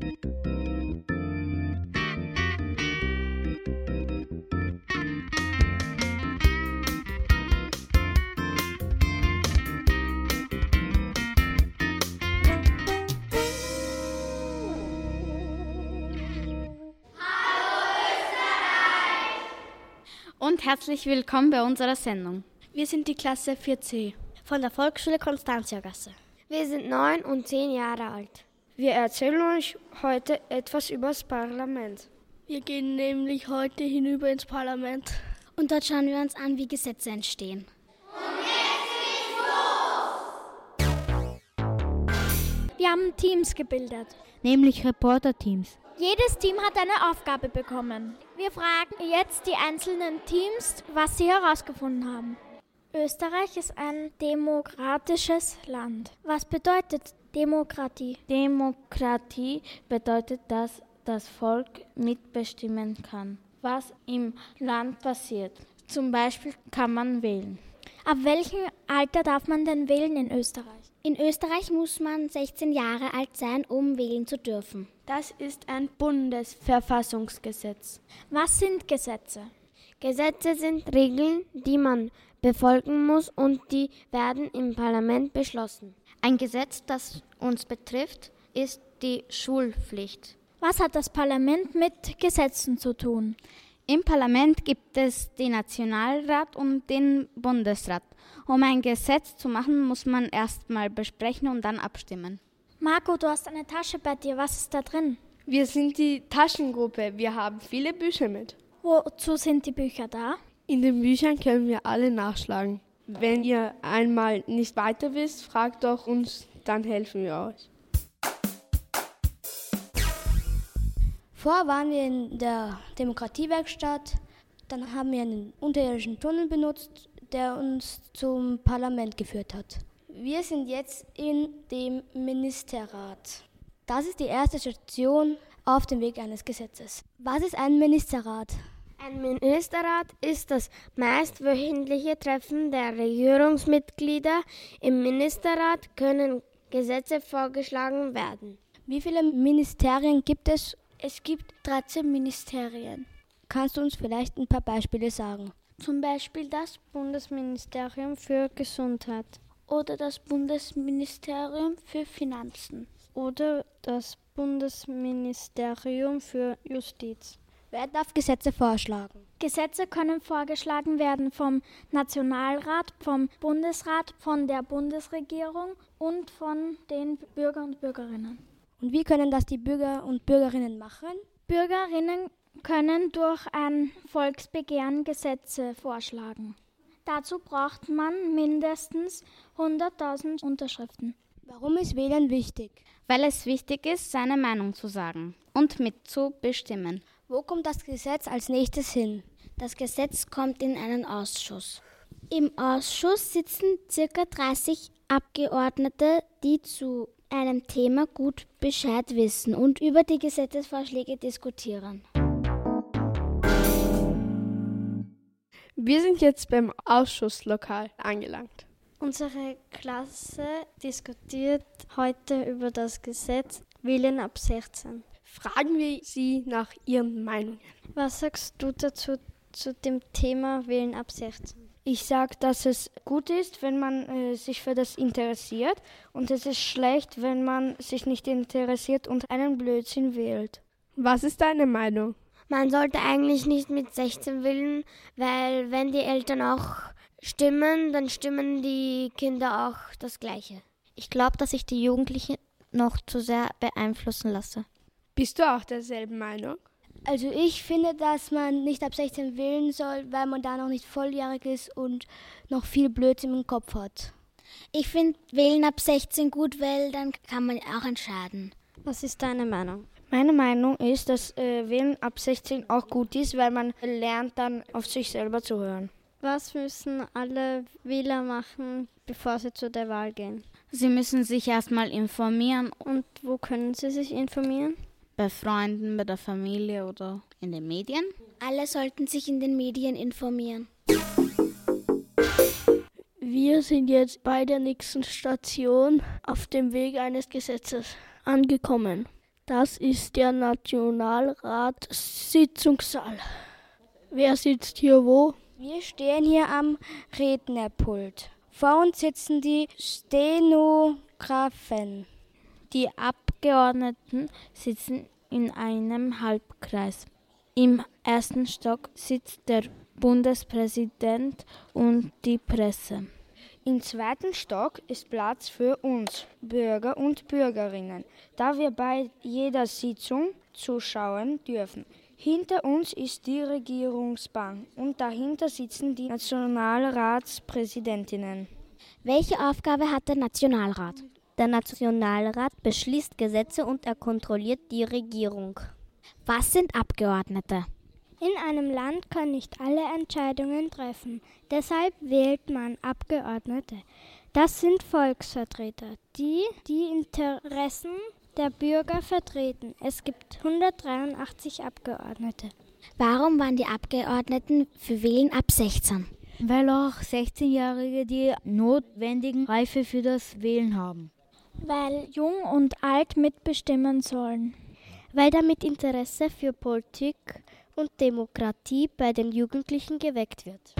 Und herzlich willkommen bei unserer Sendung. Wir sind die Klasse 4c von der Volksschule Konstantiagasse. Wir sind 9 und 10 Jahre alt. Wir erzählen euch heute etwas über das Parlament. Wir gehen nämlich heute hinüber ins Parlament. Und dort schauen wir uns an, wie Gesetze entstehen. Und jetzt geht's los! Wir haben Teams gebildet, nämlich Reporter-Teams. Jedes Team hat eine Aufgabe bekommen. Wir fragen jetzt die einzelnen Teams, was sie herausgefunden haben. Österreich ist ein demokratisches Land. Was bedeutet Demokratie? Demokratie bedeutet, dass das Volk mitbestimmen kann, was im Land passiert. Zum Beispiel kann man wählen. Ab welchem Alter darf man denn wählen in Österreich? In Österreich muss man 16 Jahre alt sein, um wählen zu dürfen. Das ist ein Bundesverfassungsgesetz. Was sind Gesetze? Gesetze sind Regeln, die man befolgen muss und die werden im Parlament beschlossen. Ein Gesetz, das uns betrifft, ist die Schulpflicht. Was hat das Parlament mit Gesetzen zu tun? Im Parlament gibt es den Nationalrat und den Bundesrat. Um ein Gesetz zu machen, muss man erst mal besprechen und dann abstimmen. Marco, du hast eine Tasche bei dir. Was ist da drin? Wir sind die Taschengruppe. Wir haben viele Bücher mit. Wozu sind die Bücher da? In den Büchern können wir alle nachschlagen. Wenn ihr einmal nicht weiter wisst, fragt doch uns, dann helfen wir euch. Vorher waren wir in der Demokratiewerkstatt, dann haben wir einen unterirdischen Tunnel benutzt, der uns zum Parlament geführt hat. Wir sind jetzt in dem Ministerrat. Das ist die erste Station auf dem Weg eines Gesetzes. Was ist ein Ministerrat? Ein Ministerrat ist das meistwöchentliche Treffen der Regierungsmitglieder. Im Ministerrat können Gesetze vorgeschlagen werden. Wie viele Ministerien gibt es? Es gibt 13 Ministerien. Kannst du uns vielleicht ein paar Beispiele sagen? Zum Beispiel das Bundesministerium für Gesundheit oder das Bundesministerium für Finanzen oder das Bundesministerium für Justiz. Wer darf Gesetze vorschlagen? Gesetze können vorgeschlagen werden vom Nationalrat, vom Bundesrat, von der Bundesregierung und von den Bürgern und Bürgerinnen. Und wie können das die Bürger und Bürgerinnen machen? Bürgerinnen können durch ein Volksbegehren Gesetze vorschlagen. Dazu braucht man mindestens 100.000 Unterschriften. Warum ist Wählen wichtig? Weil es wichtig ist, seine Meinung zu sagen und mitzubestimmen. Wo kommt das Gesetz als nächstes hin? Das Gesetz kommt in einen Ausschuss. Im Ausschuss sitzen ca. 30 Abgeordnete, die zu einem Thema gut Bescheid wissen und über die Gesetzesvorschläge diskutieren. Wir sind jetzt beim Ausschusslokal angelangt. Unsere Klasse diskutiert heute über das Gesetz Wählen ab 16. Fragen wir Sie nach Ihren Meinungen. Was sagst du dazu zu dem Thema Wählen ab 16? Ich sage, dass es gut ist, wenn man sich für das interessiert, und es ist schlecht, wenn man sich nicht interessiert und einen Blödsinn wählt. Was ist deine Meinung? Man sollte eigentlich nicht mit 16 wählen, weil wenn die Eltern auch stimmen, dann stimmen die Kinder auch das Gleiche. Ich glaube, dass ich die Jugendlichen noch zu sehr beeinflussen lasse. Bist du auch derselben Meinung? Also ich finde, dass man nicht ab 16 wählen soll, weil man da noch nicht volljährig ist und noch viel Blödsinn im Kopf hat. Ich finde Wählen ab 16 gut, weil dann kann man auch entscheiden. Was ist deine Meinung? Meine Meinung ist, dass Wählen ab 16 auch gut ist, weil man lernt dann auf sich selber zu hören. Was müssen alle Wähler machen, bevor sie zu der Wahl gehen? Sie müssen sich erstmal informieren. Und wo können sie sich informieren? Bei Freunden, bei der Familie oder in den Medien. Alle sollten sich in den Medien informieren. Wir sind jetzt bei der nächsten Station auf dem Weg eines Gesetzes angekommen. Das ist der Nationalratssitzungssaal. Wer sitzt hier wo? Wir stehen hier am Rednerpult. Vor uns sitzen die Stenografen. Die Abgeordneten sitzen in einem Halbkreis. Im ersten Stock sitzt der Bundespräsident und die Presse. Im zweiten Stock ist Platz für uns, Bürger und Bürgerinnen, da wir bei jeder Sitzung zuschauen dürfen. Hinter uns ist die Regierungsbank und dahinter sitzen die Nationalratspräsidentinnen. Welche Aufgabe hat der Nationalrat? Der Nationalrat beschließt Gesetze und er kontrolliert die Regierung. Was sind Abgeordnete? In einem Land können nicht alle Entscheidungen treffen. Deshalb wählt man Abgeordnete. Das sind Volksvertreter, die die Interessen der Bürger vertreten. Es gibt 183 Abgeordnete. Warum waren die Abgeordneten für Wählen ab 16? Weil auch 16-Jährige die notwendigen Reife für das Wählen haben. Weil Jung und Alt mitbestimmen sollen. Weil damit Interesse für Politik und Demokratie bei den Jugendlichen geweckt wird.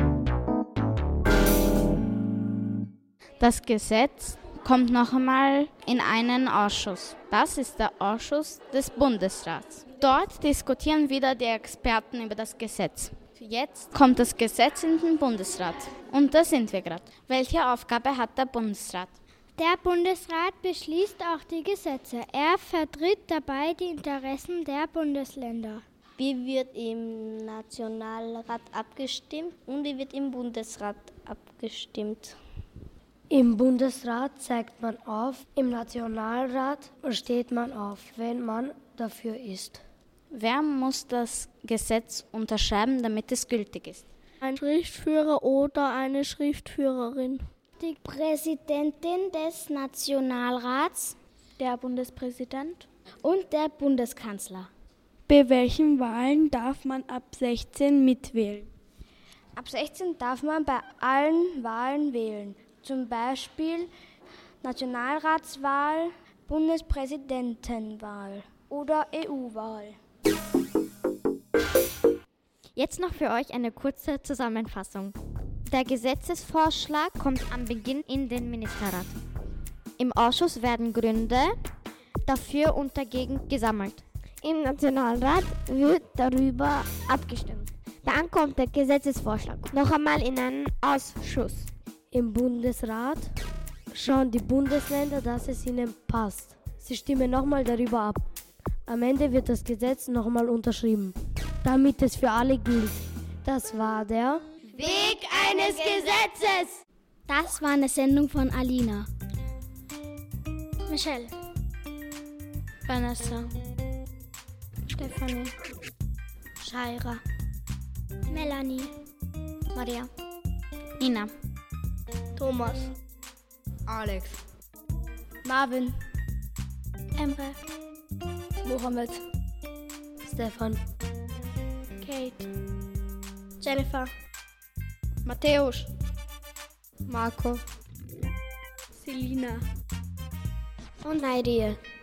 Das Gesetz kommt noch einmal in einen Ausschuss. Das ist der Ausschuss des Bundesrats. Dort diskutieren wieder die Experten über das Gesetz. Jetzt kommt das Gesetz in den Bundesrat. Und da sind wir gerade. Welche Aufgabe hat der Bundesrat? Der Bundesrat beschließt auch die Gesetze. Er vertritt dabei die Interessen der Bundesländer. Wie wird im Nationalrat abgestimmt und wie wird im Bundesrat abgestimmt? Im Bundesrat zeigt man auf, im Nationalrat steht man auf, wenn man dafür ist. Wer muss das Gesetz unterschreiben, damit es gültig ist? Ein Schriftführer oder eine Schriftführerin. Die Präsidentin des Nationalrats, Der Bundespräsident Und der Bundeskanzler. Bei welchen Wahlen darf man ab 16 mitwählen? Ab 16 darf man bei allen Wahlen wählen. Zum Beispiel Nationalratswahl, Bundespräsidentenwahl oder EU-Wahl. Jetzt noch für euch eine kurze Zusammenfassung. Der Gesetzesvorschlag kommt am Beginn in den Ministerrat. Im Ausschuss werden Gründe dafür und dagegen gesammelt. Im Nationalrat wird darüber abgestimmt. Dann kommt der Gesetzesvorschlag noch einmal in einen Ausschuss. Im Bundesrat schauen die Bundesländer, dass es ihnen passt. Sie stimmen nochmal darüber ab. Am Ende wird das Gesetz nochmal unterschrieben, damit es für alle gilt. Das war der Weg eines Gesetzes. Das war eine Sendung von Alina, Michelle, Vanessa, Stefanie, Shaira, Melanie, Maria, Ina, Thomas, Alex, Marvin, Emre, Mohammed, Stefan, Kate, Jennifer, Matthäus, Marco, Selina und Nairie.